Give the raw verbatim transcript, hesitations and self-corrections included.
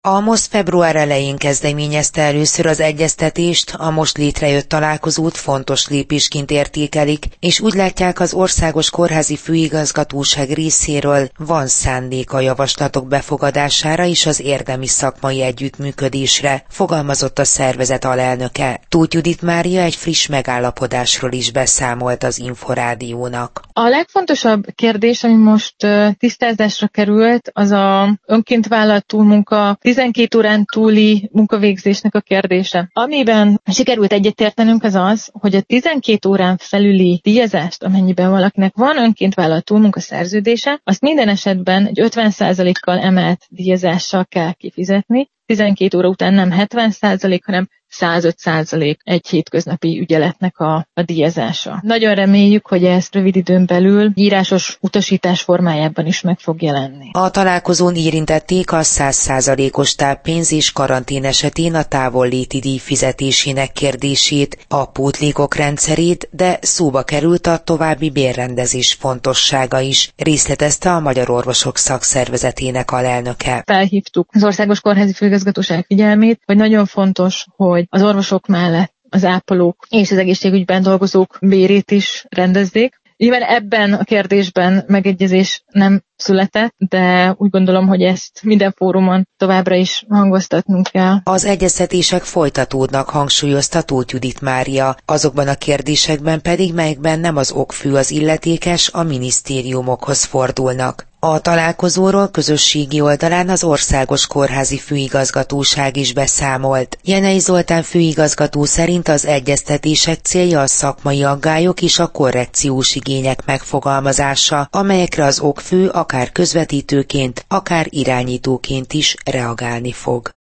A MOSZ február elején kezdeményezte először az egyeztetést, a most létrejött találkozót fontos lépésként értékelik, és úgy látják, az Országos Kórházi Főigazgatóság részéről van szándék a javaslatok befogadására és az érdemi szakmai együttműködésre, fogalmazott a szervezet alelnöke. Tóth Judit Mária egy friss megállapodásról is beszámolt az Inforádiónak. A legfontosabb kérdés, ami most tisztázásra került, az a önként vállalt túlmunka, tizenkét órán túli munkavégzésnek a kérdése. Amiben sikerült egyetértenünk az az, hogy a tizenkét órán felüli díjazást, amennyiben valakinek van önként vállalt túlmunka szerződése, azt minden esetben egy ötven százalékkal emelt díjazással kell kifizetni. tizenkét óra után nem hetven százalék, hanem százöt százalék egy hétköznapi ügyeletnek a, a díjazása. Nagyon reméljük, hogy ezt rövid időn belül írásos utasítás formájában is meg fog jelenni. A találkozón érintették a száz százalékos táppénz és karantén esetén a távolléti díj fizetésének kérdését, a pótlékok rendszerét, de szóba került a további bérrendezés fontossága is, részletezte a Magyar Orvosok Szakszervezetének alelnöke. Felhívtuk az Országos Kórházi Főigazgatóság figyelmét, hogy nagyon fontos, hogy az orvosok mellett az ápolók és az egészségügyben dolgozók bérét is rendezzék. Nyilván ebben a kérdésben megegyezés nem született, de úgy gondolom, hogy ezt minden fórumon továbbra is hangoztatnunk kell. Az egyeztetések folytatódnak, hangsúlyozta Tóth Judit Mária, azokban a kérdésekben pedig, melyekben nem az okfő az illetékes, a minisztériumokhoz fordulnak. A találkozóról közösségi oldalán az Országos Kórházi Főigazgatóság is beszámolt. Jenei Zoltán főigazgató szerint az egyeztetések célja a szakmai aggályok és a korrekciós igények megfogalmazása, amelyekre az okfő akár közvetítőként, akár irányítóként is reagálni fog.